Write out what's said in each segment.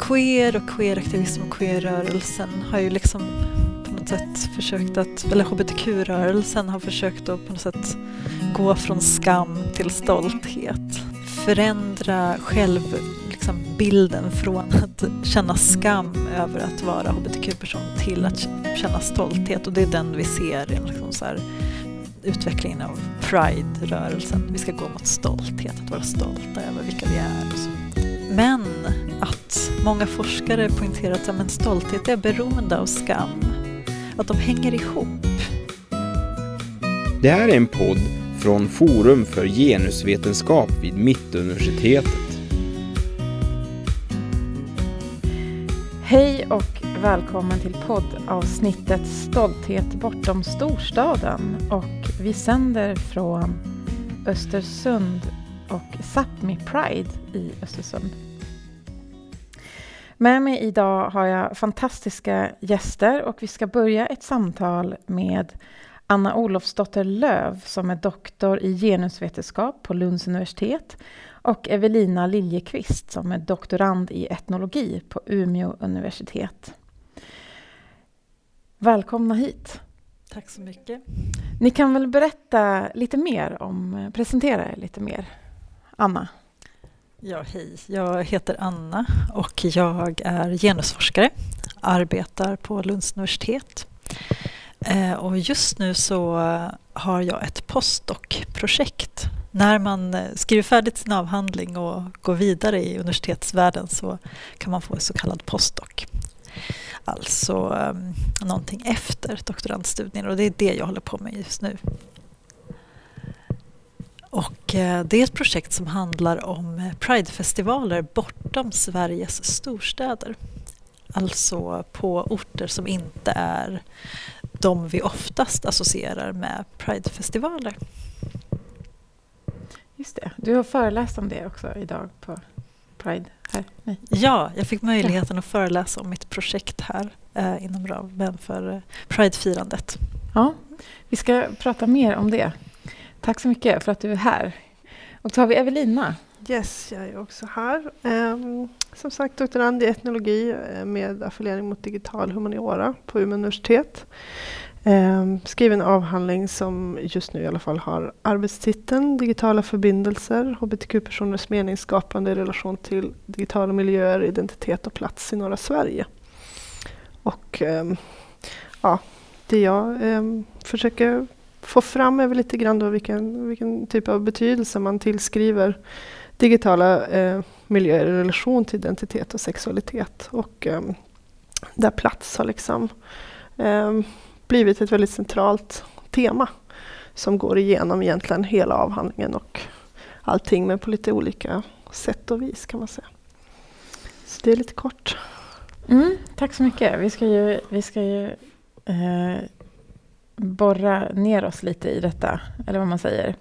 queer och queeraktivism och queerrörelsen har ju liksom på något sätt försökt att, eller hbtq-rörelsen har försökt att på något sätt gå från skam till stolthet. Förändra bilden från att känna skam över att vara hbtq-person till att känna stolthet. Och det är den vi ser i utvecklingen av Pride-rörelsen. Vi ska gå mot stolthet, att vara stolta över vilka vi är. Och så. Men att många forskare poängterar att stolthet är beroende av skam. Att de hänger ihop. Det här är en podd från Forum för genusvetenskap vid Mittuniversitetet. Hej och välkommen till poddavsnittet Stolthet bortom storstaden. Och vi sänder från Östersund och Sápmi Pride i Östersund. Med mig idag har jag fantastiska gäster och vi ska börja ett samtal med Anna Olofsdotter Löv som är doktor i genusvetenskap på Lunds universitet och Evelina Liljekvist som är doktorand i etnologi på Umeå universitet. Välkomna hit. Tack så mycket. Ni kan väl berätta lite mer presentera er lite mer. Anna. Ja, hej. Jag heter Anna och jag är genusforskare. Arbetar på Lunds universitet. Och just nu så har jag ett postdoc-projekt. När man skriver färdigt sin avhandling och går vidare i universitetsvärlden så kan man få en så kallad postdoc. Alltså någonting efter doktorandstudien, och det är det jag håller på med just nu. Och det är ett projekt som handlar om Pride-festivaler bortom Sveriges storstäder. Alltså på orter som inte är de vi oftast associerar med Pride-festivaler. Just det. Du har föreläst om det också idag på Pride här. Nej. Ja, jag fick möjligheten att föreläsa om mitt projekt här inom ramen för Pride-firandet. Ja, vi ska prata mer om det. Tack så mycket för att du är här. Och så har vi Evelina. Yes, jag är också här. Som sagt, doktorand i etnologi med affiliering mot digital humaniora på Umeå universitet. Skriven en avhandling som just nu i alla fall har arbetstiteln Digitala förbindelser, hbtq-personers meningsskapande i relation till digitala miljöer, identitet och plats i norra Sverige. Och det jag försöker få fram är väl lite grann då vilken typ av betydelse man tillskriver digitala miljöer i relation till identitet och sexualitet. Och där plats har liksom blivit ett väldigt centralt tema som går igenom egentligen hela avhandlingen och allting, men på lite olika sätt och vis kan man säga. Så det är lite kort. Tack så mycket. Vi ska ju borra ner oss lite i detta, eller vad man säger.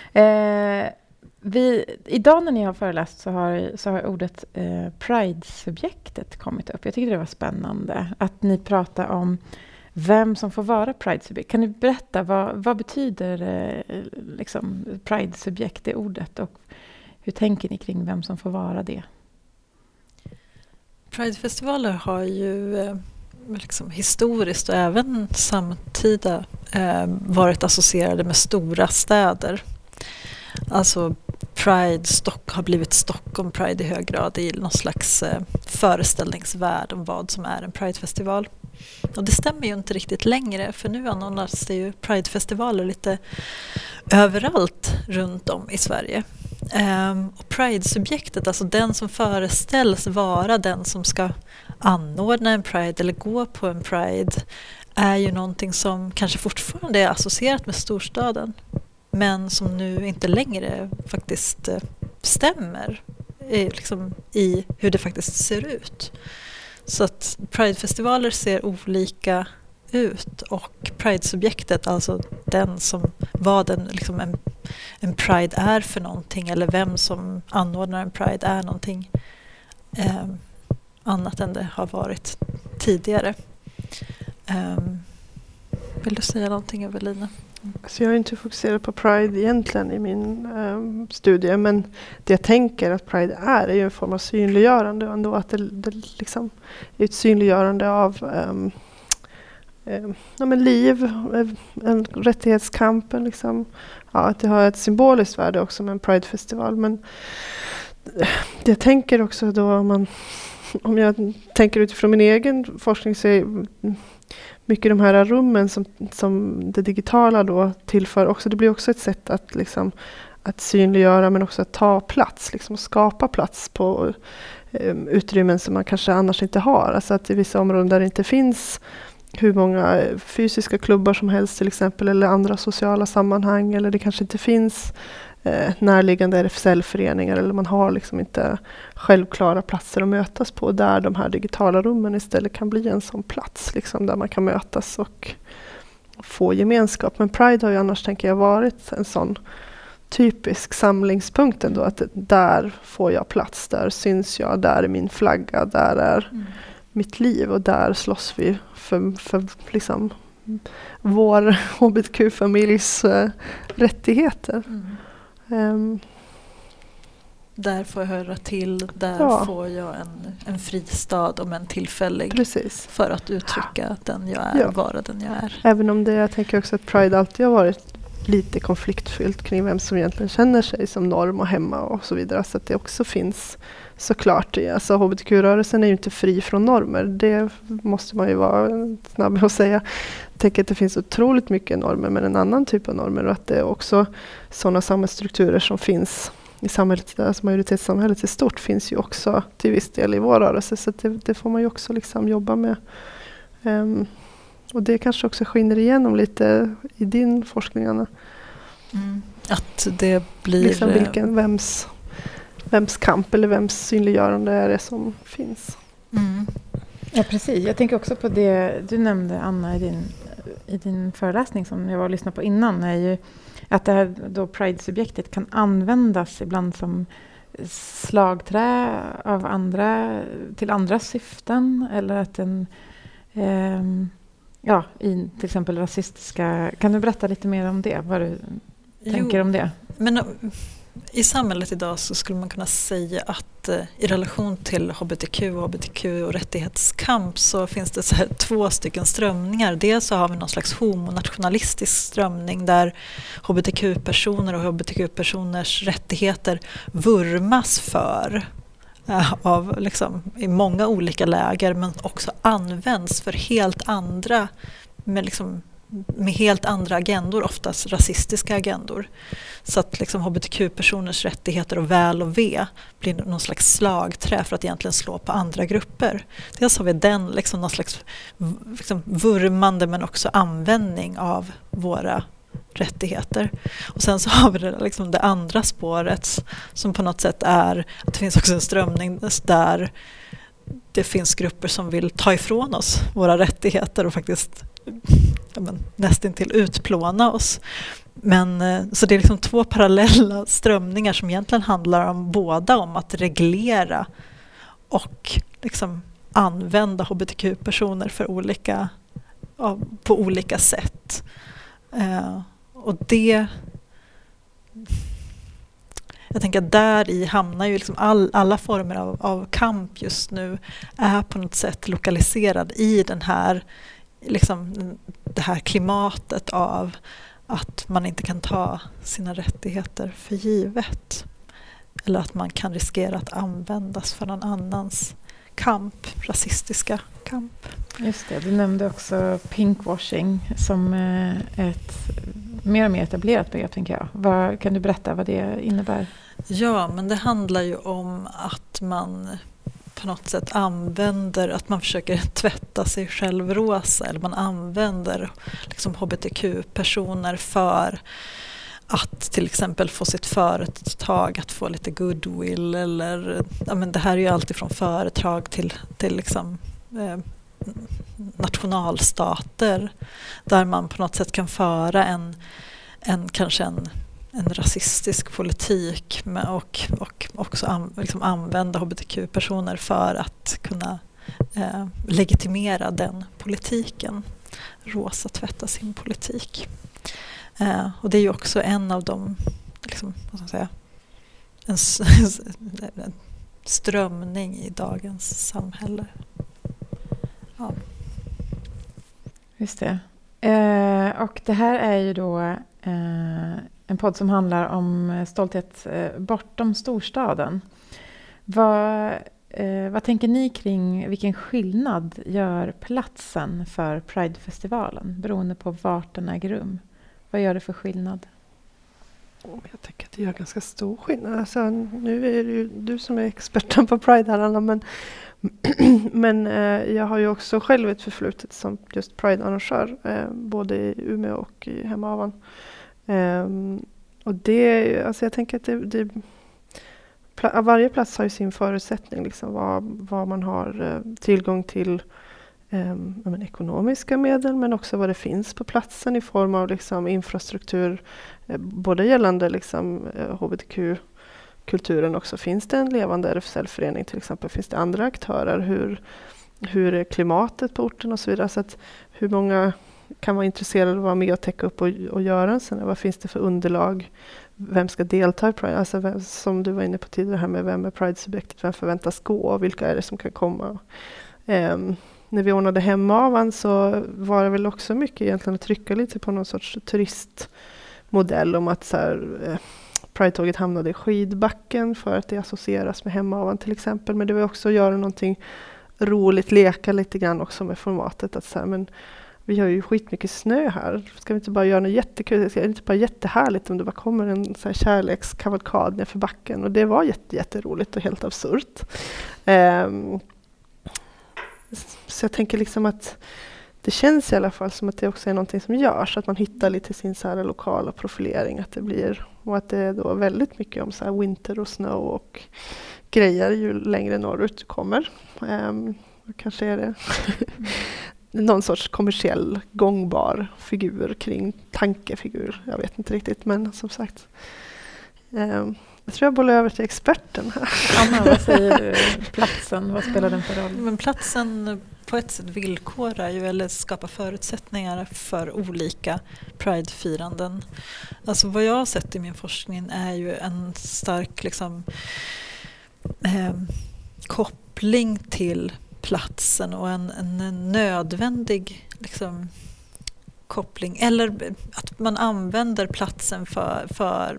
Idag när ni har föreläst så har ordet Pride-subjektet kommit upp. Jag tycker det var spännande att ni pratar om vem som får vara Pride-subjekt. Kan ni berätta vad betyder Pride-subjekt, det ordet, och hur tänker ni kring vem som får vara det? Pride-festivaler har ju historiskt och även samtida varit associerade med stora städer. Alltså Pride har blivit Stockholm Pride i hög grad i någon slags föreställningsvärld om vad som är en Pride-festival. Och det stämmer ju inte riktigt längre, för nu anordnas det ju Pride-festivaler lite överallt runt om i Sverige. Och Pride-subjektet, alltså den som föreställs vara den som ska anordna en Pride eller gå på en Pride, är ju någonting som kanske fortfarande är associerat med storstaden, men som nu inte längre faktiskt stämmer i hur det faktiskt ser ut. Så att Pride-festivaler ser olika ut, och Pride-subjektet, alltså den som vad en Pride är för någonting, eller vem som anordnar en Pride är någonting annat än det har varit tidigare. Vill du säga någonting, Evelina? Så jag är inte fokuserad på Pride egentligen i min studie, men det jag tänker att Pride är ju en form av synliggörande ändå, att det liksom är ett synliggörande av liv, en rättighetskamp, liksom. Ja, att det har ett symboliskt värde också med en Pride-festival, men det jag tänker också då, om jag tänker utifrån min egen forskning, så är mycket de här rummen som det digitala då tillför också, det blir också ett sätt att liksom att synliggöra, men också att ta plats, liksom skapa plats på utrymmen som man kanske annars inte har. Alltså att i vissa områden där det inte finns hur många fysiska klubbar som helst till exempel, eller andra sociala sammanhang, eller det kanske inte finns närliggande RFSL-föreningar, eller man har liksom inte självklara platser att mötas på, där de här digitala rummen istället kan bli en sån plats liksom, där man kan mötas och få gemenskap. Men Pride har ju annars, tänker jag, varit en sån typisk samlingspunkt ändå, att där får jag plats, där syns jag, där är min flagga, där är mitt liv, och där slåss vi för liksom vår hbtq-familjs rättigheter. Där får jag höra till, där får jag en fristad, om en tillfällig. Precis. För att uttrycka den jag är, vara den jag är. Även om jag tänker också att Pride alltid har varit lite konfliktfyllt kring vem som egentligen känner sig som norm och hemma och så vidare, så att det också finns såklart. Alltså hbtq-rörelsen är ju inte fri från normer, det måste man ju vara snabb att säga. Jag tänker att det finns otroligt mycket normer, men en annan typ av normer, och att det är också sådana samhällsstrukturer som finns i samhället, alltså majoritetssamhället i stort, finns ju också till viss del i vår rörelse, så att det får man ju också liksom jobba med. Och det kanske också skiner igenom lite i din forskning, Anna. Att det blir... Liksom vems kamp eller vems synliggörande är det som finns. Ja, precis. Jag tänker också på det du nämnde, Anna, i din föreläsning som jag var och lyssnade på innan, är ju att det här då Pride-subjektet kan användas ibland som slagträ av andra, till andra syften, eller att den i till exempel rasistiska... Kan du berätta lite mer om det? Vad du tänker om det? Men i samhället idag så skulle man kunna säga att i relation till hbtq och rättighetskamp så finns det så här 2 stycken strömningar. Dels så har vi någon slags homonationalistisk strömning där hbtq-personer och hbtq-personers rättigheter vurmas för av liksom, i många olika läger, men också används för helt andra med helt andra agendor, oftast rasistiska agendor. Så att liksom hbtq-personers rättigheter och väl och ve blir någon slags slagträ för att egentligen slå på andra grupper. Dels har vi den liksom någon slags liksom vurmande, men också användning av våra rättigheter. Och sen så har vi det andra spåret som på något sätt är att det finns också en strömning där det finns grupper som vill ta ifrån oss våra rättigheter och faktiskt nästintill utplåna oss. Men så det är liksom 2 parallella strömningar som egentligen handlar om båda om att reglera och liksom använda hbtq-personer för på olika sätt. Och det, jag tänker att där i hamnar ju liksom alla former av kamp just nu är på något sätt lokaliserad i den här liksom det här klimatet av att man inte kan ta sina rättigheter för givet, eller att man kan riskera att användas för någon annans kamp, rasistiska kamp. Just det, du nämnde också pinkwashing som ett mer och mer etablerat begrepp, tänker jag. Kan du berätta vad det innebär? Ja, men det handlar ju om att man på något sätt att man försöker tvätta sig själv rosa, eller man använder liksom hbtq-personer för att till exempel få sitt företag att få lite goodwill, eller det här är ju alltid från företag till liksom nationalstater där man på något sätt kan föra kanske en rasistisk politik och också liksom använda hbtq-personer för att kunna legitimera den politiken. Rosa tvätta sin politik. Och det är ju också en av de, liksom, vad ska man säga, en strömning i dagens samhälle. Ja. Just det. Och det här är ju då en podd som handlar om stolthet bortom storstaden. Vad tänker ni kring vilken skillnad gör platsen för Pride-festivalen beroende på vart den äger rum? Vad gör det för skillnad? Jag tycker att det gör ganska stor skillnad. Alltså, nu är det ju du som är experten på Pride-arrangemang, men jag har ju också själv ett förflutet som just Pride-arrangör, både i Umeå och i Hemavan. Och det, alltså jag tänker att varje plats har ju sin förutsättning, liksom vad man har tillgång till, ekonomiska medel, men också vad det finns på platsen i form av liksom infrastruktur, både gällande liksom hbtq-kulturen också. Finns det en levande RFSL-förening till exempel? Finns det andra aktörer? Hur är klimatet på orten och så vidare? Så att hur många kan vara intresserade av att vara med och täcka upp och göra en sån här? Vad finns det för underlag? Vem ska delta i Pride? Alltså som du var inne på tidigare här med vem är Pride-subjektet? Vem förväntas gå? Och vilka är det som kan komma? När vi ordnade Hemavan så var det väl också mycket egentligen att trycka lite på någon sorts turistmodell om att så här, Pride-tåget hamnade i skidbacken för att det associeras med Hemavan till exempel. Men det var också att göra någonting roligt, leka lite grann också med formatet. Att så här, men vi har ju skitmycket snö här. Ska vi inte bara göra något jättekul? Det är inte bara jättehärligt om det bara kommer en så här kärlekskavalkad ner för backen. Och det var jätteroligt och helt absurt. Så jag tänker liksom att det känns i alla fall som att det också är någonting som görs. Att man hittar lite sin så här lokala profilering. Att det blir, och att det är då väldigt mycket om så här winter och snow och grejer ju längre norrut du kommer. Kanske är det någon sorts kommersiell gångbar figur kring tankefigur. Jag vet inte riktigt, men som sagt. Jag tror jag bollar över till experten här. Anna, vad säger du? Platsen, vad spelar den för roll? Men platsen på ett sätt villkorar ju eller skapar förutsättningar för olika Pride-firanden. Alltså vad jag har sett i min forskning är ju en stark liksom, koppling till platsen och en nödvändig liksom, koppling. Eller att man använder platsen för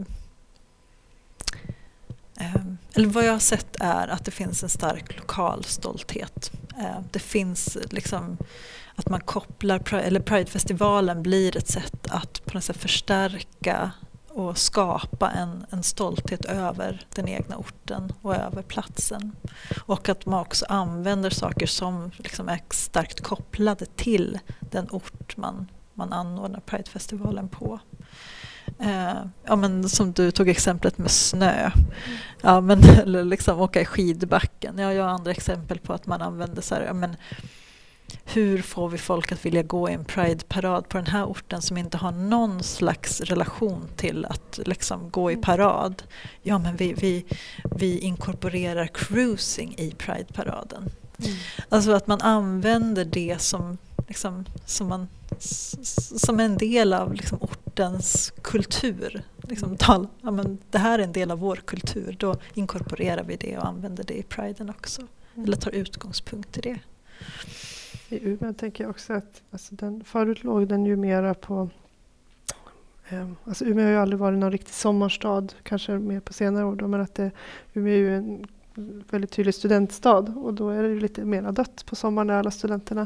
eller vad jag har sett är att det finns en stark lokal stolthet. Det finns liksom att man kopplar, eller Pride-festivalen blir ett sätt att på något sätt förstärka och skapa en stolthet över den egna orten och över platsen. Och att man också använder saker som liksom är starkt kopplade till den ort man anordnar Pride-festivalen på. Ja, men som du tog exemplet med snö. Ja, men, eller liksom åka i skidbacken. Ja, jag har andra exempel på att man använder så här, ja, men hur får vi folk att vilja gå i en Pride-parad på den här orten som inte har någon slags relation till att liksom gå i parad? Ja, men vi inkorporerar cruising i Pride-paraden. Alltså att man använder det som liksom, som en del av liksom ortens kultur. Liksom, ja, men det här är en del av vår kultur. Då inkorporerar vi det och använder det i Priden också. Eller tar utgångspunkt i det. I Umeå tänker jag också att alltså förut låg den ju mera på... Alltså Umeå har ju aldrig varit någon riktig sommarstad, kanske mer på senare år då, men att Umeå är ju en väldigt tydlig studentstad och då är det ju lite mer dött på sommaren när alla studenterna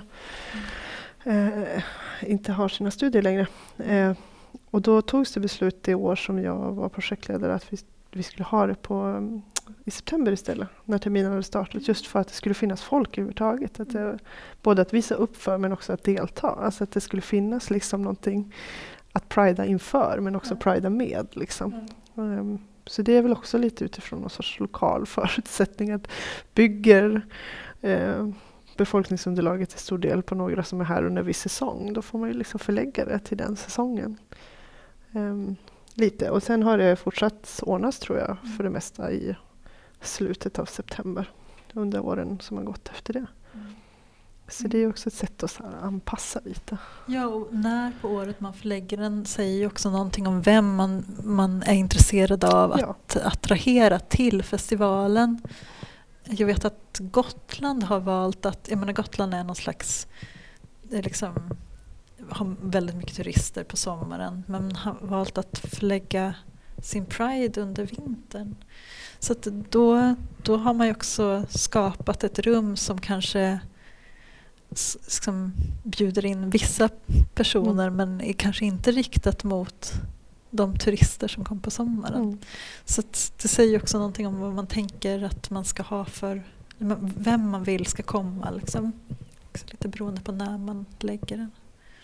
inte har sina studier längre. Och då togs det beslut det år som jag var projektledare att vi skulle ha det i september istället, när terminen hade startat, just för att det skulle finnas folk överhuvudtaget. Både att visa upp för men också att delta. Alltså att det skulle finnas liksom någonting att prida inför men också prida med. Liksom. Så det är väl också lite utifrån någon sorts lokal förutsättning att bygger befolkningsunderlaget till stor del på några som är här under viss säsong. Då får man ju liksom förlägga det till den säsongen. Lite. Och sen har det fortsatt ordnas tror jag för det mesta i slutet av september. Under åren som har gått efter det. Så det är också ett sätt att så här anpassa lite. Ja, och när på året man förlägger den säger ju också någonting om vem man är intresserad av att attrahera till festivalen. Jag vet att Gotland har valt att, jag menar Gotland är någon slags, det är liksom, har väldigt mycket turister på sommaren, men har valt att förlägga sin Pride under vintern. Så att då har man ju också skapat ett rum som kanske som bjuder in vissa personer men är kanske inte riktat mot de turister som kom på sommaren. Så att det säger också någonting om vad man tänker att man ska ha för, vem man vill ska komma liksom. Också lite beroende på när man lägger den.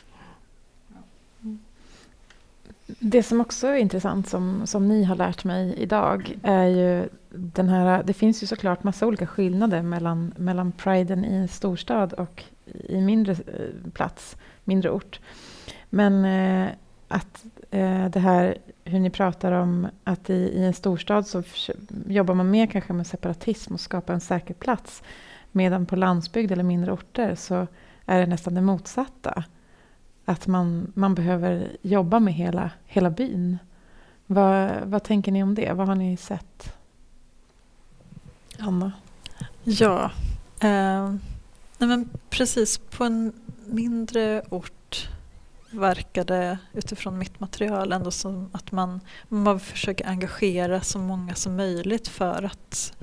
Det som också är intressant som ni har lärt mig idag är ju den här, det finns ju såklart massa olika skillnader mellan priden i en storstad och i mindre plats, mindre ort. Men att det här hur ni pratar om att i en storstad så jobbar man mer kanske med separatism och skapa en säker plats, medan på landsbygd eller mindre orter så är det nästan det motsatta. Att man behöver jobba med hela byn. Vad tänker ni om det? Vad har ni sett? Anna? Ja, nej men precis. På en mindre ort verkar det utifrån mitt material ändå som att man försöker engagera så många som möjligt för att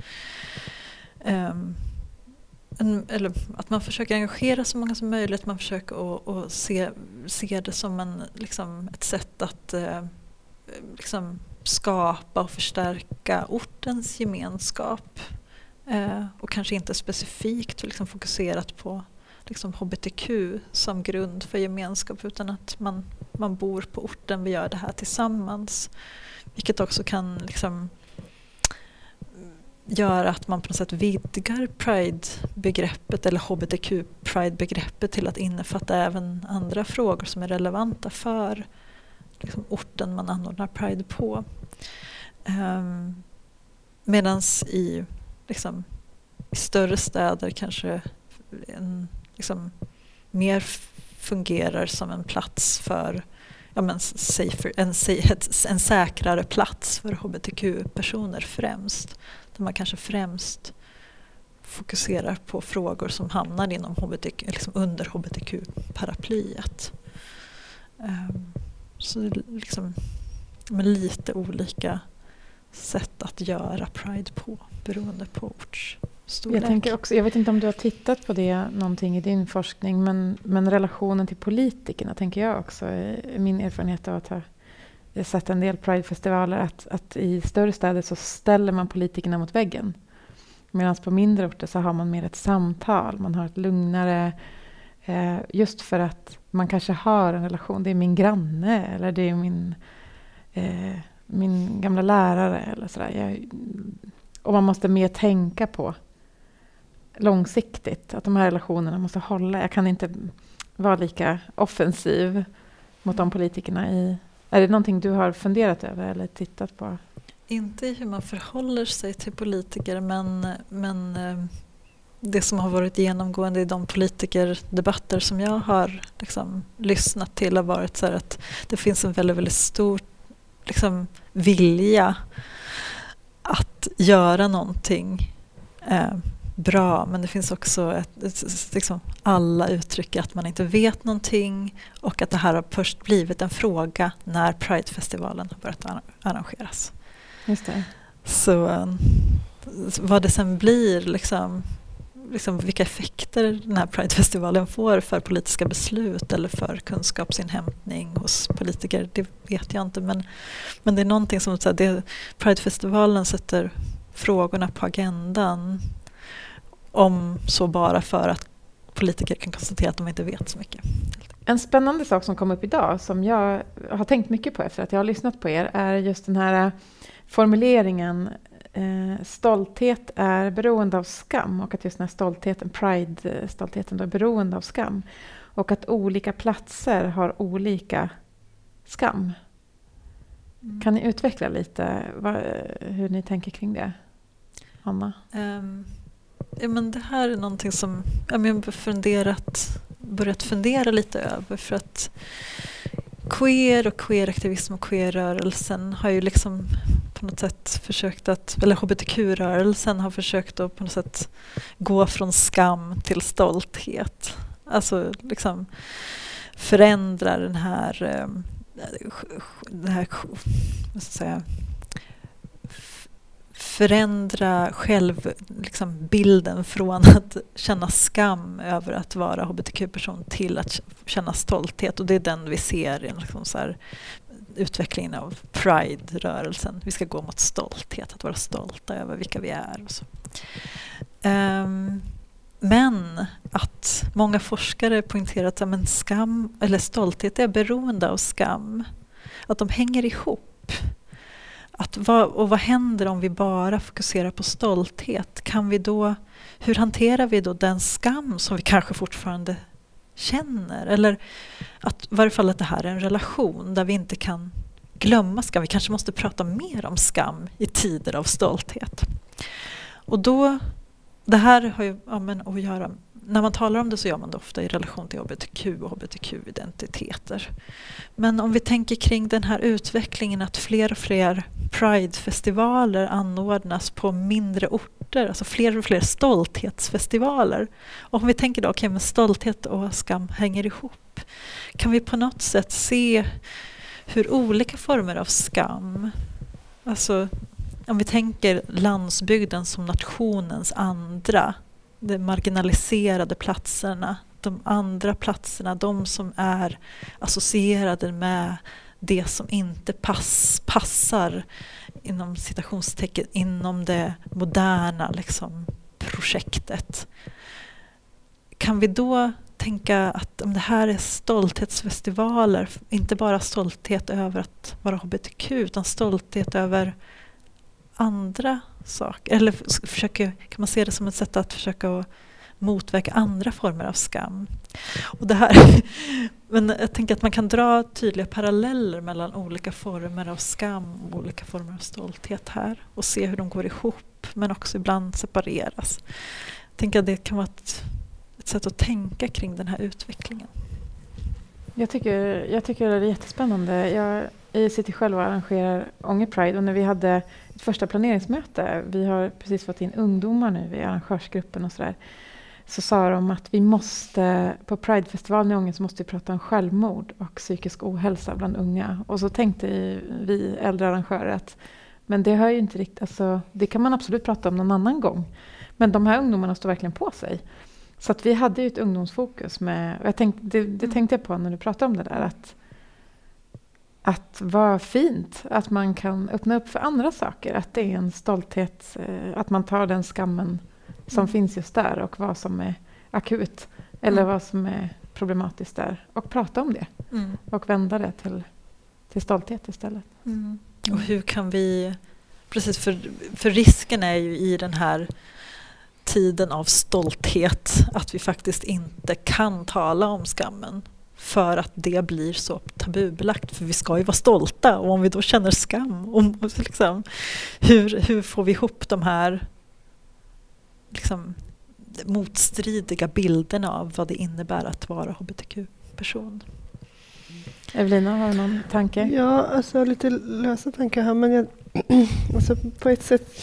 eller att man försöker engagera så många som möjligt. Man försöker att se det som ett sätt att liksom skapa och förstärka ortens gemenskap. Och kanske inte specifikt liksom fokuserat på liksom HBTQ som grund för gemenskap, utan att man bor på orten, vi gör det här tillsammans. Vilket också kan liksom göra att man på något sätt vidgar Pride-begreppet eller HBTQ-Pride-begreppet till att innefatta även andra frågor som är relevanta för liksom orten man anordnar Pride på. Medans i större städer kanske mer fungerar som en plats för en säkrare plats för HBTQ-personer främst. Där man kanske främst fokuserar på frågor som hamnar inom under HBTQ-paraplyet. Så det är med lite olika sätt att göra Pride på beroende på ortsstorlek. Jag tänker också, jag vet inte om du har tittat på det någonting i din forskning, men relationen till politikerna tänker jag också. Min erfarenhet av att ha sett en del Pride-festivaler att i större städer så ställer man politikerna mot väggen. Medan på mindre orter så har man mer ett samtal. Man har ett lugnare, just för att man kanske har en relation. Det är min granne eller det är min gamla lärare eller sådär. Och man måste mer tänka på långsiktigt att de här relationerna måste hålla. Jag kan inte vara lika offensiv mot de politikerna. Är det någonting du har funderat över eller tittat på? Inte hur man förhåller sig till politiker, men det som har varit genomgående i de politikerdebatter som jag har lyssnat till har varit så här att det finns en väldigt, väldigt stor vilja att göra någonting bra, men det finns också alla uttrycker att man inte vet någonting och att det här har först blivit en fråga när Pride-festivalen har börjat arrangeras. Just det. Så vad det sen blir vilka effekter den här Pride-festivalen får för politiska beslut eller för kunskapsinhämtning hos politiker, det vet jag inte, men det är någonting som Pride-festivalen sätter frågorna på agendan, om så bara för att politiker kan konstatera att de inte vet så mycket. En spännande sak som kom upp idag som jag har tänkt mycket på efter att jag har lyssnat på er är just den här formuleringen stolthet är beroende av skam, och att just den här stoltheten, Pride-stoltheten då är beroende av skam, och att olika platser har olika skam. Kan ni utveckla lite hur ni tänker kring det, Anna? men det här är någonting som jag börjat fundera lite över, för att queer och queeraktivism och queerrörelsen har ju liksom på något sätt försökt eller hbtq-rörelsen har försökt att på något sätt gå från skam till stolthet. Alltså liksom förändra den här vad ska jag säga, förändra bilden från att känna skam över att vara hbtq-person till att känna stolthet. Och det är den vi ser i liksom så här, utvecklingen av Pride-rörelsen. Vi ska gå mot stolthet, att vara stolta över vilka vi är. Och så. Men att många forskare poängterat att skam eller stolthet är beroende av skam. Att de hänger ihop. Vad händer om vi bara fokuserar på stolthet? Hur hanterar vi då den skam som vi kanske fortfarande känner? Eller att i varje fall att det här är en relation där vi inte kan glömma skam. Vi kanske måste prata mer om skam i tider av stolthet. Och då, det här har ju att göra, när man talar om det så gör man det ofta i relation till hbtq och hbtq-identiteter. Men om vi tänker kring den här utvecklingen att fler och fler Pride-festivaler anordnas på mindre orter, alltså fler och fler stolthetsfestivaler. Och om vi tänker då, men stolthet och skam hänger ihop. Kan vi på något sätt se hur olika former av skam, alltså om vi tänker landsbygden som nationens de marginaliserade platserna, de andra platserna, de som är associerade med det som inte passar inom citationstecken inom det moderna projektet. Kan vi då tänka att om det här är stolthetsfestivaler, inte bara stolthet över att vara hbtq utan stolthet över andra saker, eller kan man se det som ett sätt att försöka motverka andra former av skam. Och det här, men jag tänker att man kan dra tydliga paralleller mellan olika former av skam och olika former av stolthet här och se hur de går ihop men också ibland separeras. Jag tänker att det kan vara ett sätt att tänka kring den här utvecklingen. Jag tycker det är jättespännande. Jag sitter själv och arrangerar Ånge Pride, och när vi hade ett första planeringsmöte, vi har precis fått in ungdomar nu i arrangörsgruppen och sådär, så sa de att vi måste, på Pridefestivalen i Ånge så måste vi prata om självmord och psykisk ohälsa bland unga. Och så tänkte vi äldre arrangörer att men det hör ju inte riktigt, alltså, det kan man absolut prata om någon annan gång. Men de här ungdomarna står verkligen på sig. Så att vi hade ju ett ungdomsfokus med, och det tänkte jag på när du pratade om det där, att vara fint, att man kan öppna upp för andra saker, att det är en stolthet, att man tar den skammen som finns just där och vad som är akut eller vad som är problematiskt där och prata om det och vända det till stolthet istället. Och hur kan vi, precis för risken är ju i den här tiden av stolthet att vi faktiskt inte kan tala om skammen för att det blir så tabubelagt, för vi ska ju vara stolta, och om vi då känner skam, hur får vi ihop de här motstridiga bilderna av vad det innebär att vara hbtq-person? Evelina, har du någon tanke? Ja, alltså lite lösa tankar här, men alltså på ett sätt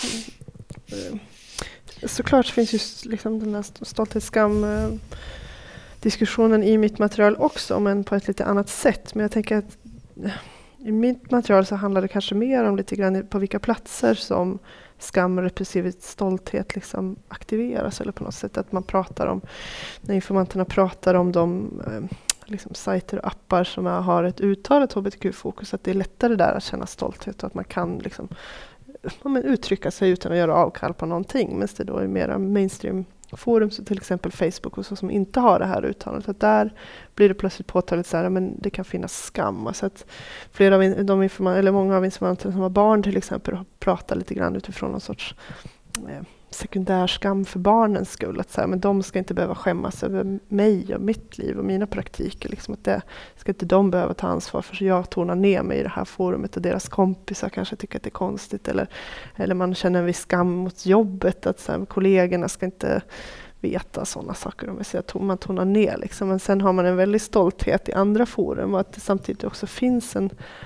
såklart finns ju den här stolthetsskam diskussionen i mitt material också, men på ett lite annat sätt. Men jag tänker att i mitt material så handlar det kanske mer om lite grann på vilka platser som skam och repressiv stolthet aktiveras, eller på något sätt att man pratar om, när informanterna pratar om de sajter och appar som har ett uttalat hbtq-fokus, att det är lättare där att känna stolthet och att man kan uttrycka sig utan att göra avkall på någonting, men det då är mera mainstream forum, så till exempel Facebook och så, som inte har det här uttalandet, att där blir det plötsligt påtaligt så här, men det kan finnas skam. Så att flera av många av informanterna som har barn till exempel pratar lite grann utifrån någon sorts sekundär skam för barnens skull. Att så här, men de ska inte behöva skämmas över mig och mitt liv och mina praktiker. Liksom att det ska inte de behöva ta ansvar för. Så jag tonar ner mig i det här forumet och deras kompisar kanske tycker att det är konstigt. Eller man känner en viss skam mot jobbet. Att så här, kollegorna ska inte veta sådana saker. Om jag säger att man tonar ner. Liksom. Men sen har man en väldigt stolthet i andra forum. Och att det samtidigt också finns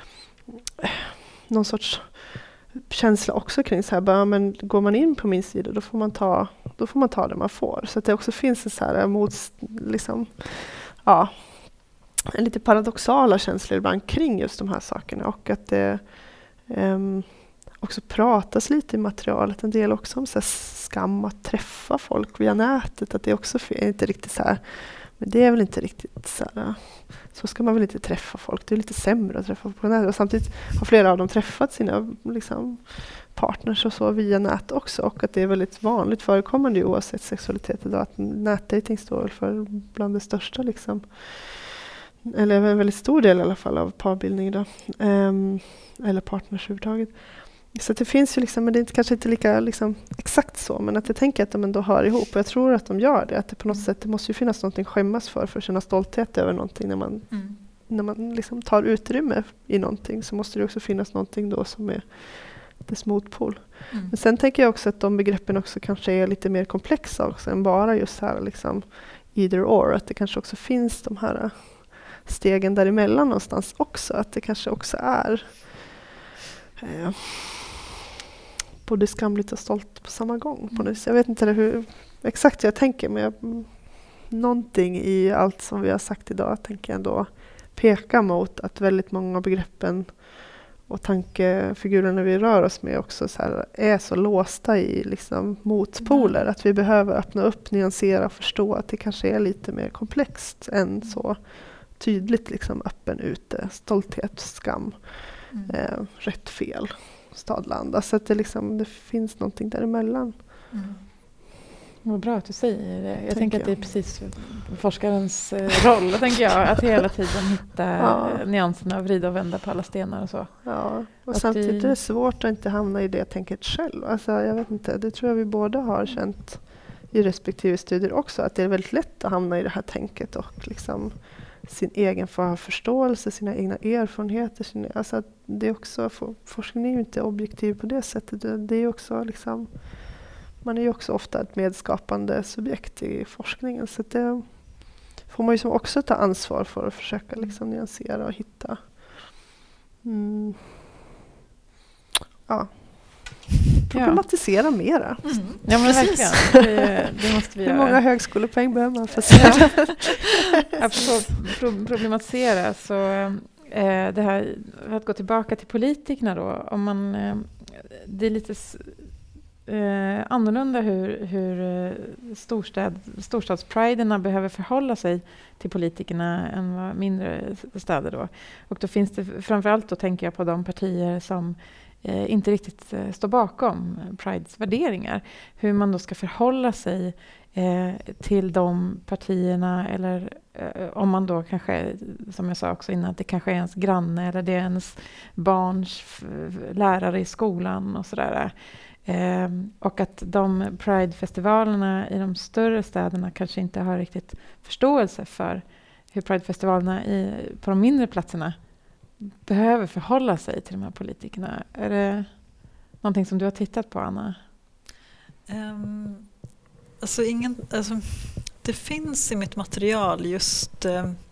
någon sorts känsla också kring så här, bara, men går man in på min sida då får man ta det man får. Så att det också finns en så här liksom, ja, en lite paradoxala känslor ibland kring just de här sakerna. Och att det också pratas lite i materialet en del också om så här skam att träffa folk via nätet. Att det också är inte riktigt så här, men det är väl inte riktigt så här, så ska man väl inte träffa folk. Det är lite sämre att träffa på nätet. Och samtidigt har flera av dem träffat sina liksom, partners och så via nät också. Och att det är väldigt vanligt förekommande oavsett sexualitet idag. Att nätdating står för bland det största liksom. Eller en väldigt stor del i alla fall av parbildning idag. Eller partners överhuvudtaget. Så det finns ju liksom, men det är kanske inte lika liksom, exakt så, men att jag tänker att de ändå hör ihop. Och jag tror att de gör det. Att det på något sätt, det måste ju finnas någonting skämmas för att känna stolthet över någonting. När man liksom tar utrymme i någonting så måste det också finnas någonting då som är dess motpol. Men sen tänker jag också att de begreppen också kanske är lite mer komplexa också än bara just här liksom either or. Att det kanske också finns de här stegen däremellan någonstans också. Att det kanske också är både skamligt och stolt på samma gång. Jag vet inte hur exakt jag tänker, men någonting i allt som vi har sagt idag tänker jag ändå peka mot att väldigt många av begreppen och tankefigurerna vi rör oss med också så här, är så låsta i liksom motpoler att vi behöver öppna upp, nyansera och förstå att det kanske är lite mer komplext än så tydligt liksom öppen ute, stolthet, skam, rätt, fel, stadland. Så att det finns någonting däremellan. Vad bra att du säger det. Jag tänker att det är precis forskarens roll, tänker jag, att hela tiden hitta nyanserna och vrida och vända på alla stenar och så. Ja, och samtidigt är det svårt att inte hamna i det tänket själv. Alltså, jag vet inte, det tror jag vi båda har känt i respektive studier också, att det är väldigt lätt att hamna i det här tänket och liksom sin egen förståelse, sina egna erfarenheter. Alltså det är också, forskning är ju inte objektiv på det sättet. Det är också liksom, man är ju också ofta ett medskapande subjekt i forskningen. Så det får man ju som också ta ansvar för att försöka liksom nyansera och hitta. Problematisera mera. Ja, men verkligen. Det måste vi göra. Hur många högskolepoäng behöver man för att problematisera? Så det här, för att gå tillbaka till politikerna då. Om man, det är lite annorlunda hur storstadspriderna behöver förhålla sig till politikerna än vad mindre städer då. Och då finns det framförallt, då tänker jag på de partier som inte riktigt står bakom Prides värderingar. Hur man då ska förhålla sig till de partierna, eller om man då kanske, som jag sa också innan, att det kanske är ens granne eller det är ens barns lärare i skolan och sådär. Och att de Pride-festivalerna i de större städerna kanske inte har riktigt förståelse för hur Pride-festivalerna på de mindre platserna behöver förhålla sig till de här politikerna. Är det någonting som du har tittat på, Anna? Det finns i mitt material just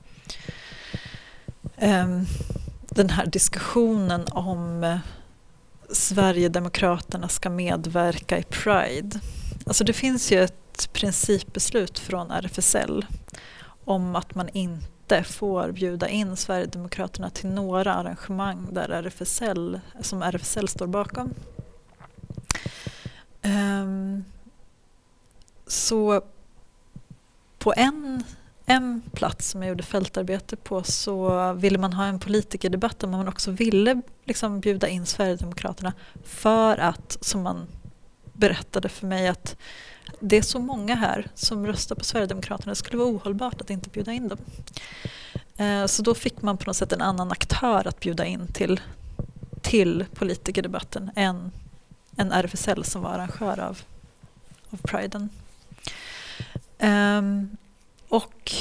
den här diskussionen om Sverigedemokraterna ska medverka i Pride. Alltså det finns ju ett principbeslut från RFSL om att man inte får bjuda in Sverigedemokraterna till några arrangemang där RFSL står bakom. Så på en plats som jag gjorde fältarbete på så ville man ha en politikerdebatt där man också ville liksom bjuda in Sverigedemokraterna för att, som man berättade för mig, att det är så många här som röstar på Sverigedemokraterna. Det skulle vara ohållbart att inte bjuda in dem. Så då fick man på något sätt en annan aktör att bjuda in till politikerdebatten än RFSL som var arrangör av priden. Och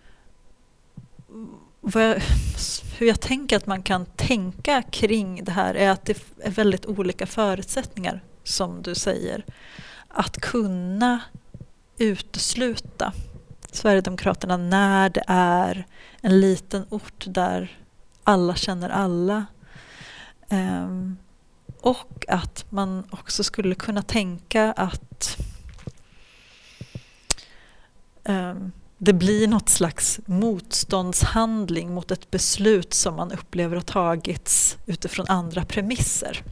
hur jag tänker att man kan tänka kring det här är att det är väldigt olika förutsättningar, som du säger, att kunna utesluta Sverigedemokraterna när det är en liten ort där alla känner alla. Och att man också skulle kunna tänka att det blir något slags motståndshandling mot ett beslut som man upplever har tagits utifrån andra premisser.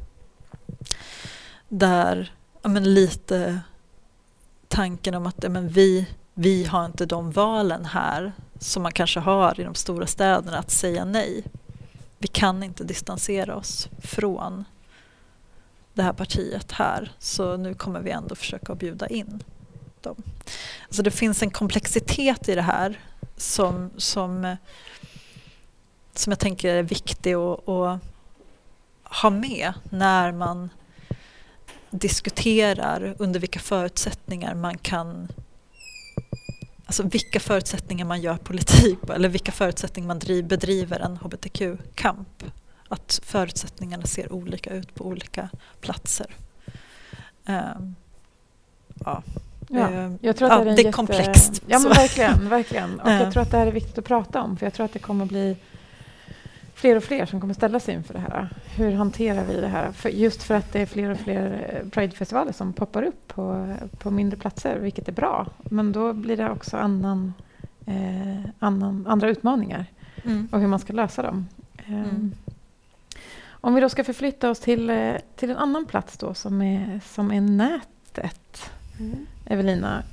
Där lite tanken om att vi har inte de valen här som man kanske har i de stora städerna att säga nej. Vi kan inte distansera oss från det här partiet här, så nu kommer vi ändå försöka bjuda in dem. Alltså det finns en komplexitet i det här som jag tänker är viktig att ha med när man diskuterar under vilka förutsättningar man kan, alltså vilka förutsättningar man gör politik på, eller vilka förutsättningar man bedriver en hbtq-kamp. Att förutsättningarna ser olika ut på olika platser. Jag tror att det är komplext. Ja, men verkligen. Och jag tror att det här är viktigt att prata om, för jag tror att det kommer att bli fler och fler som kommer ställa sig inför det här. Hur hanterar vi det här? Just för att det är fler och fler Pride-festivaler som poppar upp på mindre platser, vilket är bra. Men då blir det också andra utmaningar och hur man ska lösa dem. Om vi då ska förflytta oss till en annan plats då, som är nätet. Evelina.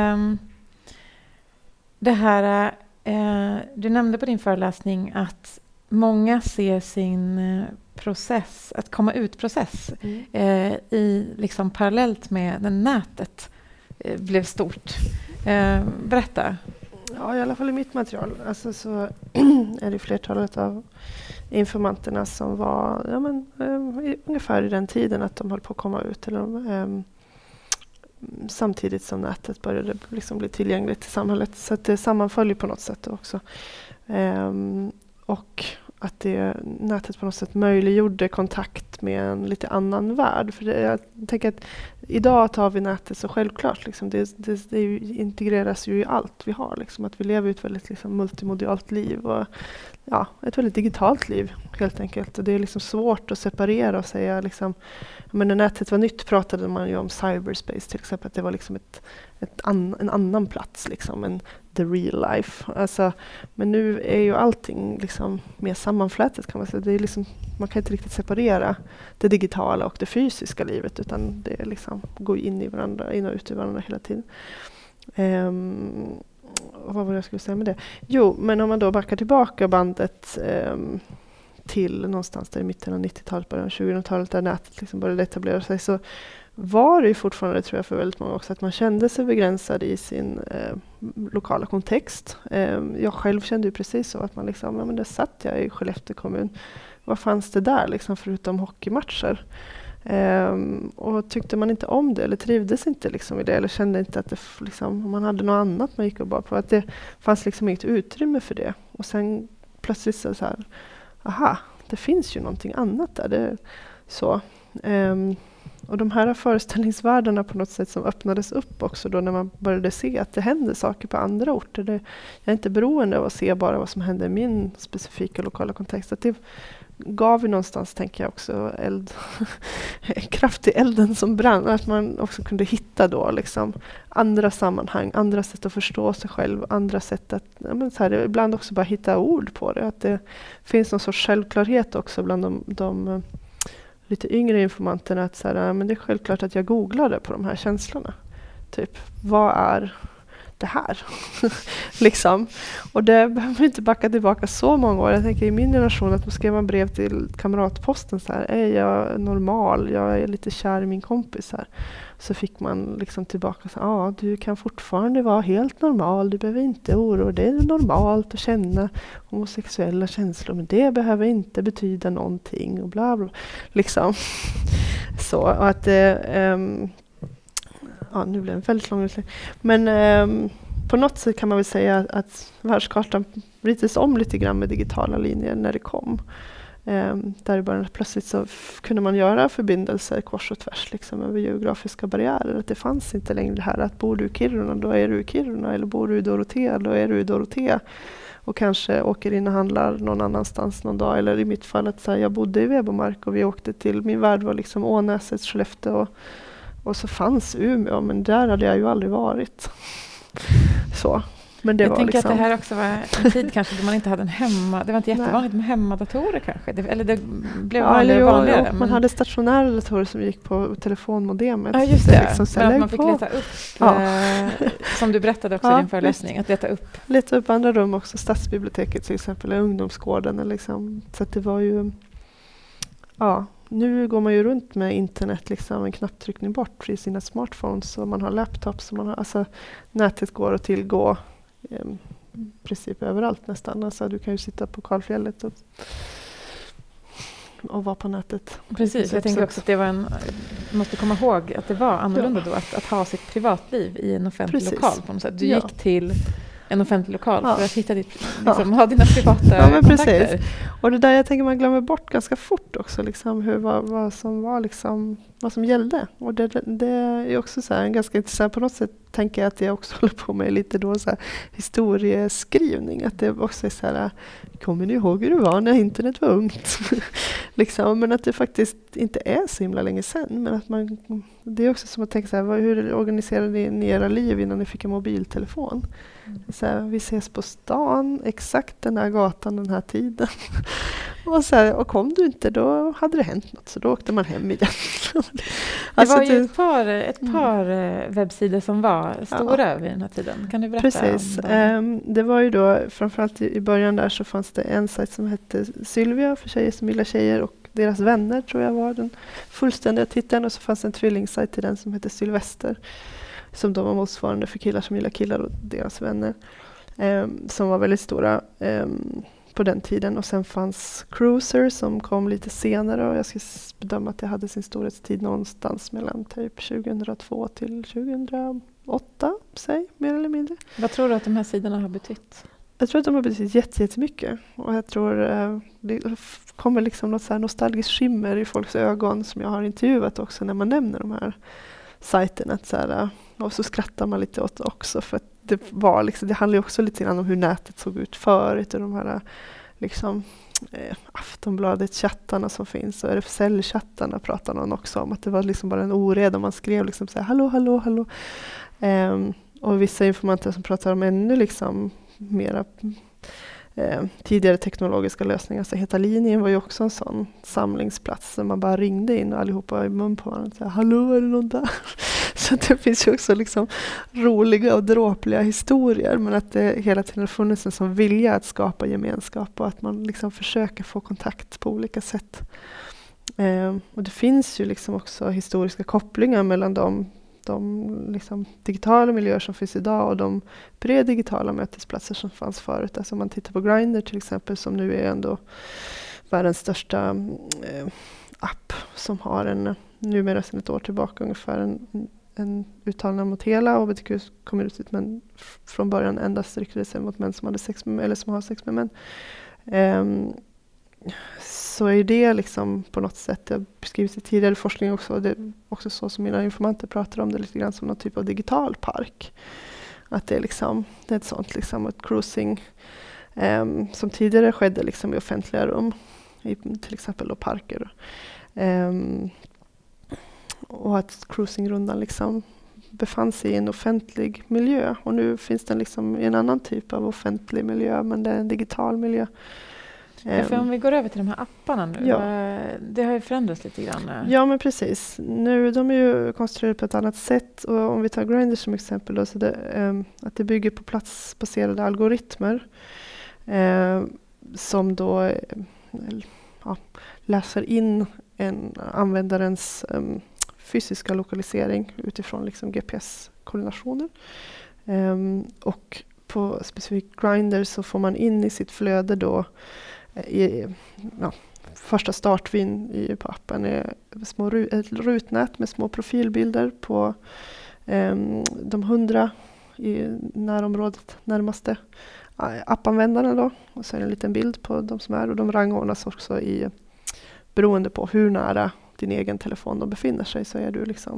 Det här, du nämnde på din föreläsning att många ser sin process, att komma ut-process i liksom parallellt med när nätet blev stort. Berätta. Ja, i alla fall i mitt material. Alltså så är det flertalet av informanterna som var ungefär i den tiden att de höll på att komma ut. Eller samtidigt som nätet började liksom bli tillgängligt i samhället. Så att det sammanföljer på något sätt också. Och att nätet på något sätt möjliggjorde kontakt med en lite annan värld. För jag tänker att idag tar vi nätet så självklart. Liksom. Det integreras ju i allt vi har. Liksom. Att vi lever ett väldigt liksom, multimodialt liv. Och, ett väldigt digitalt liv helt enkelt. Och det är liksom svårt att separera och säga liksom, men när nätet var nytt pratade man ju om cyberspace till exempel. Att det var liksom en annan plats liksom, än the real life. Alltså, men nu är ju allting liksom mer sammanflätat kan man säga. Det är liksom, man kan inte riktigt separera det digitala och det fysiska livet, utan det liksom går in i varandra, in och ut i varandra hela tiden. Och vad var det jag skulle säga med det? Jo, men om man då backar tillbaka bandet till någonstans där i mitten av 90-talet, början av 2000-talet, där nätet liksom började etablera sig, så var det ju fortfarande, tror jag, för väldigt många också, att man kände sig begränsad i sin lokala kontext. Jag själv kände ju precis så, att man liksom, men där satt jag i Skellefteå kommun. Vad fanns det där liksom, förutom hockeymatcher? Och tyckte man inte om det, eller trivdes inte liksom i det, eller kände inte att det liksom, om man hade något annat man gick och bara på, att det fanns liksom inget utrymme för det. Och sen plötsligt så här, aha, det finns ju någonting annat där. Det, så. Och de här föreställningsvärldarna på något sätt som öppnades upp också då när man började se att det händer saker på andra orter. Jag är inte beroende av att se bara vad som händer i min specifika lokala kontext. Att det gav ju någonstans, tänker jag också, kraft i elden som brann. Att man också kunde hitta då liksom andra sammanhang, andra sätt att förstå sig själv, andra sätt att så här, ibland också bara hitta ord på det. Att det finns någon sorts självklarhet också bland de lite yngre informanterna, att så här, men det är självklart att jag googlade på de här känslorna. Typ, vad är det här? liksom. Och det behöver inte backa tillbaka så många år. Jag tänker i min generation att man skrev en brev till kamratposten så här, är jag normal? Jag är lite kär i min kompis här. Så fick man liksom tillbaka så här, du kan fortfarande vara helt normal. Du behöver inte oroa dig. Det är normalt att känna homosexuella känslor, men det behöver inte betyda någonting och bla bla. Liksom. Så, och att ja, nu blev det väldigt långt. Men på något sätt kan man väl säga att världskartan ritades om lite grann med digitala linjer när det kom. Där i början plötsligt så kunde man göra förbindelser kors och tvärs liksom, över geografiska barriärer. Att det fanns inte längre det här att bor du i Kiruna, då är du i Kiruna, eller bor du i Dorotea, då är du i Dorotea. Och kanske åker in och handlar någon annanstans någon dag. Eller i mitt fall att så här, jag bodde i Vebermark och vi åkte till, min värld var liksom Ånäset, Skellefteå och så fanns Umeå, men där hade jag ju aldrig varit. Så. Men det jag var tänker liksom, att det här också var en tid kanske då man inte hade det var inte jättevanligt med hemmadatorer kanske. Eller det blev vanligare. Man hade stationära datorer som gick på telefonmodemet. Ja, just det. Liksom, men att man fick leta upp, som du berättade också i din föreläsning, att leta upp andra rum också, stadsbiblioteket till exempel, eller ungdomsgården. Liksom. Så att det var ju, nu går man ju runt med internet liksom en knapptryckning bort i sina smartphones, och man har laptops, och alltså nätet går att tillgå i princip överallt nästan. Alltså du kan ju sitta på Karlfjället och vara på nätet. Precis, jag tänker också att det var måste komma ihåg att det var annorlunda då att ha sitt privatliv i en offentlig lokal på något sätt. Du gick till en offentlig lokal för att hitta ha dina privata kontakter. Precis. Och det där jag tänker man glömmer bort ganska fort också, liksom, vad som var liksom, vad som gällde. Och det är också så här, ganska intressant på något sätt, tänker jag att jag också håller på med lite då så här, historieskrivning. Att det också är så här, kommer ni ihåg hur det var när internet var ungt? liksom, men att det faktiskt inte är så himla länge sedan. Men att det är också som att tänka så här, hur organiserade ni era liv innan ni fick en mobiltelefon? Så här, vi ses på stan, exakt den här gatan, den här tiden. och kom du inte, då hade det hänt något. Så då åkte man hem igen. Det var ju ett par webbsidor som var stora vid den här tiden. Kan du berätta Precis. om dem? Det var ju då, framförallt i början där så fanns det en sajt som hette Sylvia för tjejer som gillar tjejer, och deras vänner tror jag var den fullständiga titeln. Och så fanns en tvillingsajt till den som hette Sylvester, som då var motsvarande för killar som gillar killar och deras vänner, som var väldigt stora på den tiden. Och sen fanns Cruiser som kom lite senare, och jag ska bedöma att det hade sin storhetstid någonstans mellan typ 2002 till 2008, säg, mer eller mindre. Vad tror du att de här sidorna har betytt? Jag tror att de har betytt jättemycket, och jag tror det kommer liksom något så här nostalgiskt skimmer i folks ögon som jag har intervjuat också när man nämner de här sajten, att så här, och så skrattar man lite åt det också, för att det var liksom, det handlar ju också lite grann om hur nätet såg ut förut, och de här liksom Aftonbladet-chattarna som finns, och RFSL-chattarna pratar någon också om, att det var liksom bara en oreda, man skrev liksom så här, hallå. Och vissa informanter som pratar om ännu liksom mera tidigare teknologiska lösningar, så Heta linjen var ju också en sån samlingsplats där man bara ringde in och allihopa i mun på varandra och sa, hallå, är det någon där? Så det finns ju också liksom roliga och dråpliga historier, men att det hela tiden funnits en sån vilja att skapa gemenskap, och att man liksom försöker få kontakt på olika sätt. Och det finns ju liksom också historiska kopplingar mellan de liksom digitala miljöer som finns idag och de pre-digitala mötesplatser som fanns förut. Alltså om man tittar på Grindr till exempel, som nu är ändå världens största app, som har numera sedan ett år tillbaka ungefär en uttalande mot hela hbtq-communityt, men från början endast riktade sig mot män som hade sex med, eller som har sex med män. Så är det liksom på något sätt, det har beskrivits i tidigare forskning också, det är också så som mina informanter pratar om det lite grann som någon typ av digital park. Att det är liksom, det är ett sånt liksom, ett cruising som tidigare skedde liksom i offentliga rum, i till exempel då parker. Och att cruisingrundan liksom befann sig i en offentlig miljö, och nu finns den liksom i en annan typ av offentlig miljö, men det är en digital miljö. För om vi går över till de här apparna nu, det har ju förändrats lite grann. Ja, men precis. Nu, de är ju konstruerade på ett annat sätt, och om vi tar Grindr som exempel då, så att det bygger på platsbaserade algoritmer som då läser in en användarens fysiska lokalisering utifrån liksom GPS-koordinationer. Och på specifikt Grindr så får man in i sitt flöde då första startvin på appen är ett rutnät med små profilbilder på de 100 i närområdet närmaste appanvändarna då. Och så är det en liten bild på de som är. Och de rangordnas också beroende på hur nära din egen telefon de befinner sig. Så är du liksom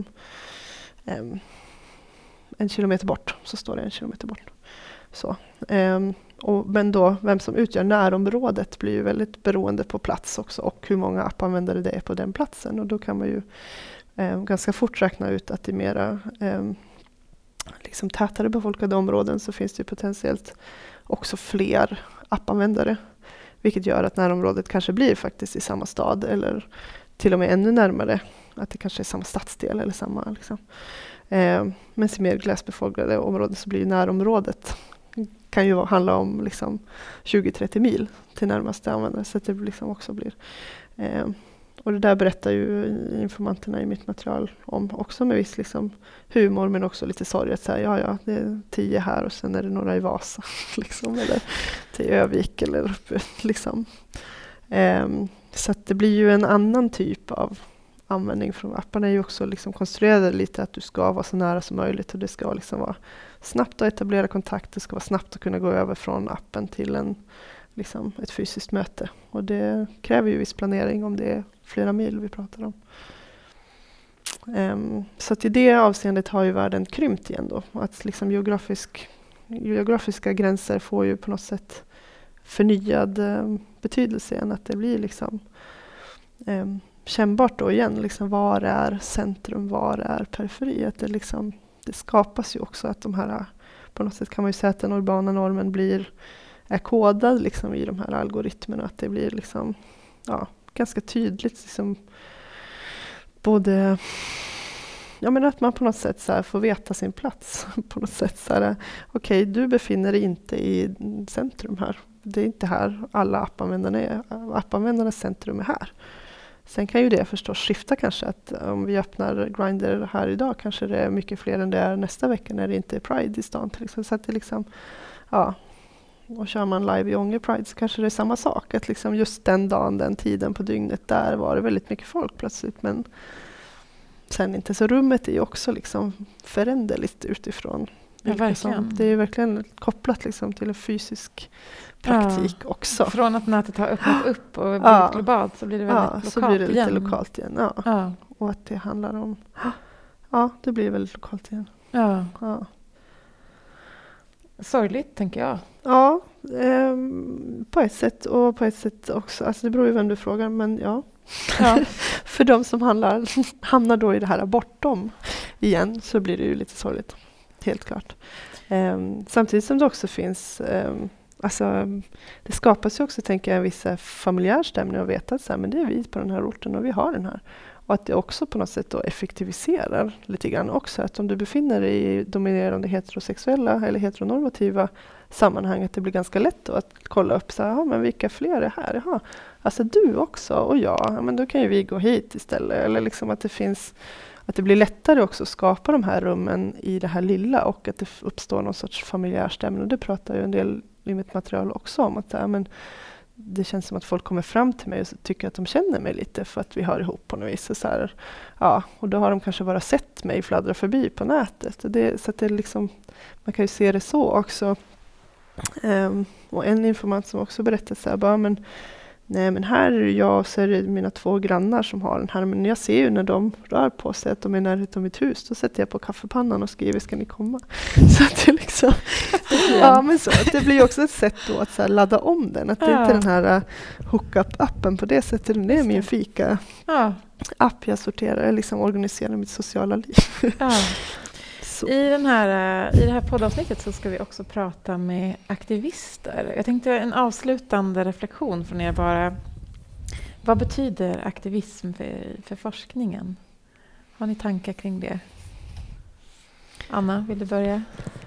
1 kilometer bort. Så står det 1 kilometer bort. Så. Men då vem som utgör närområdet blir ju väldigt beroende på plats också. Och hur många appanvändare det är på den platsen. Och då kan man ju ganska fort räkna ut att i mera liksom tätare befolkade områden så finns det ju potentiellt också fler appanvändare. Vilket gör att närområdet kanske blir faktiskt i samma stad eller till och med ännu närmare. Att det kanske är samma stadsdel eller samma liksom. Men i mer glesbefolkade områden så blir närområdet kan ju handla om liksom 20-30 mil till närmaste användare. Så att det liksom också blir. Och det där berättar ju informanterna i mitt material om också med viss liksom humor men också lite sorg att säga ja det är 10 här och sen är det några i Vasa liksom, eller till Övik eller liksom. Så att det blir ju en annan typ av användning från apparna är ju också liksom konstruerade lite att du ska vara så nära som möjligt och det ska liksom vara snabbt att etablera kontakt, det ska vara snabbt att kunna gå över från appen till liksom ett fysiskt möte. Och det kräver ju viss planering om det är flera mil vi pratar om. Så att i det avseendet har ju världen krympt igen då. Att liksom geografiska gränser får ju på något sätt förnyad betydelse igen. Att det blir liksom kännbart då igen. Liksom, var är centrum, var är periferi? Att det skapas ju också att de här, på något sätt kan man ju säga att den urbana normen är kodad liksom i de här algoritmerna. Att det blir liksom, ganska tydligt liksom, både att man på något sätt så här får veta sin plats. På något sätt så här, okej, du befinner dig inte i centrum här. Det är inte här alla appanvändarna är. Appanvändarnas centrum är här. Sen kan ju det förstås skifta kanske. Att om vi öppnar Grindr här idag kanske det är mycket fler än det är nästa vecka när det inte är Pride i stan. Till exempel. Så att det liksom, och kör man live i Ånge Pride så kanske det är samma sak. Att liksom just den dagen, den tiden på dygnet, där var det väldigt mycket folk plötsligt. Men sen inte. Så rummet är ju också liksom föränderligt utifrån. Ja, verkligen. Det är verkligen kopplat liksom till en fysisk praktik också. Från att nätet har öppnat upp och blivit globalt så blir det väldigt lokalt så blir det lite igen. lokalt igen. Och att det handlar om... det blir väldigt lokalt igen. Ja. Sorgligt, tänker jag. Ja, på ett sätt och på ett sätt också. Alltså det beror ju vem du frågar, men ja. För de som hamnar då i det här bortom igen så blir det ju lite sorgligt. Helt klart. Samtidigt som det också finns... det skapas ju också, tänker jag, en viss familjär stämning och veta att så här, men det är vi på den här orten och vi har den här. Och att det också på något sätt då effektiviserar lite grann också. Att om du befinner dig i dominerande heterosexuella eller heteronormativa sammanhang, att det blir ganska lätt då att kolla upp så här, men vilka fler är här? Jaha, alltså du också och jag, men då kan ju vi gå hit istället. Eller liksom att det blir lättare också att skapa de här rummen i det här lilla och att det uppstår någon sorts familjär stämning. Och det pratar ju en del i mitt material också om att det känns som att folk kommer fram till mig och tycker att de känner mig lite för att vi hör ihop på något vis. Så här, och då har de kanske bara sett mig fladdra förbi på nätet. Så att det liksom, man kan ju se det så också. Och en informant som också berättar så här, men här är jag och så är det mina 2 grannar som har den här. Men jag ser ju när de rör på sig att de är i närheten av mitt hus. Då sätter jag på kaffepannan och skriver, ska ni komma? Så att det liksom... men så att det blir också ett sätt då att så här ladda om den. Att det inte är den här hookup-appen på det sättet. Det är min fika-app jag sorterar, liksom organiserar mitt sociala liv. I det här poddavsnittet så ska vi också prata med aktivister. Jag tänkte en avslutande reflektion från er bara. Vad betyder aktivism för forskningen? Har ni tankar kring det? Anna, vill du börja?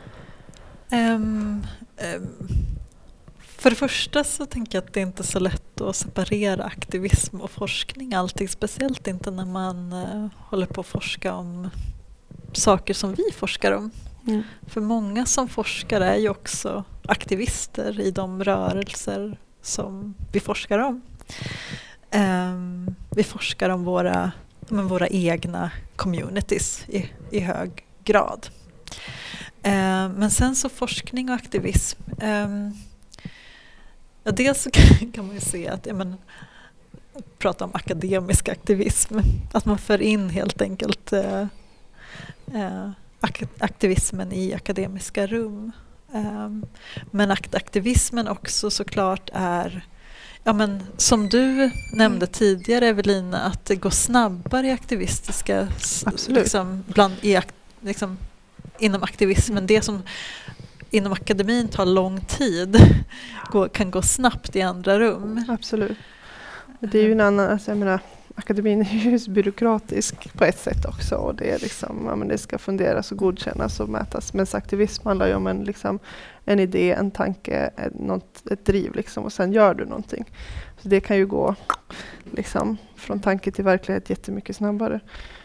För det första så tänker jag att det inte är så lätt att separera aktivism och forskning alltid. Speciellt inte när man håller på att forska om saker som vi forskar om. För många som forskar är ju också aktivister i de rörelser som vi forskar om. Vi forskar om våra egna communities i hög grad. Men sen så forskning och aktivism. Dels så kan man ju se att prata om akademisk aktivism. Att man för in helt enkelt aktivismen i akademiska rum. Men aktivismen också såklart är, som du nämnde tidigare, Evelina, att det går snabbare i aktivistiska inom aktivismen. Det som inom akademin tar lång tid kan gå snabbt i andra rum. Absolut. Det är ju en annan, akademin är ju byråkratisk på ett sätt också, och det är liksom, det ska funderas och godkännas och mätas. Men aktivism handlar ju om en idé, en tanke, ett driv liksom, och sen gör du någonting. Så det kan ju gå från tanke till verklighet jättemycket snabbare.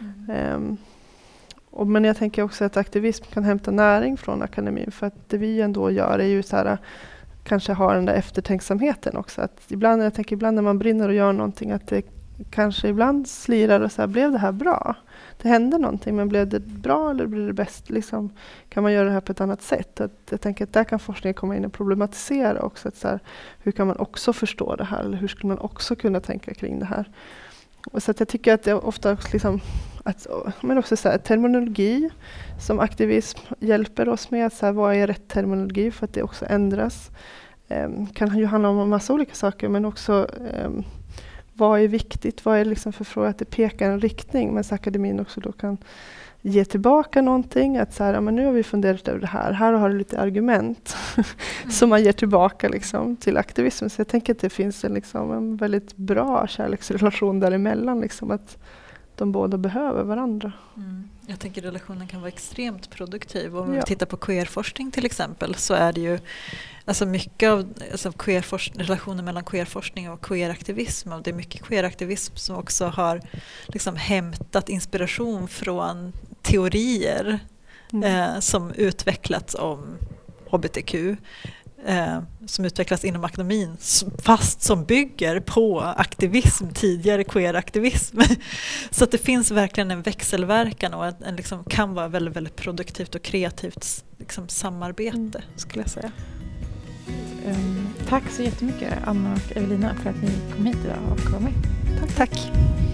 Men jag tänker också att aktivism kan hämta näring från akademin, för att det vi ändå gör är ju kanske har den där eftertänksamheten också. Att ibland när man brinner och gör någonting, att det kanske ibland slirar och blev det här bra? Det hände någonting, men blev det bra eller blev det bäst? Kan man göra det här på ett annat sätt? Jag tänker att där kan forskningen komma in och problematisera också. Hur kan man också förstå det här? Eller hur skulle man också kunna tänka kring det här? Och så att jag tycker att det ofta men också terminologi som aktivism hjälper oss med. Vad är rätt terminologi, för att det också ändras. Kan ju handla om en massa olika saker, men också vad är viktigt? Vad är för fråga att det pekar en riktning, men så akademin också då kan ge tillbaka någonting. Att men nu har vi funderat över det här. Här har du lite argument som man ger tillbaka till aktivismen. Så jag tänker att det finns en väldigt bra kärleksrelation däremellan. Att de båda behöver varandra. Jag tänker relationen kan vara extremt produktiv. Om vi tittar på queerforskning till exempel, så är det ju mycket av relationen mellan queerforskning och queeraktivism. Och det är mycket queeraktivism som också har hämtat inspiration från teorier som utvecklats om HBTQ. Som utvecklas inom akademin, fast som bygger på aktivism, tidigare queeraktivism. Så att det finns verkligen en växelverkan och kan vara väldigt, väldigt produktivt och kreativt samarbete, skulle jag säga. Tack så jättemycket, Anna och Evelina, för att ni kom hit idag och var med. Tack.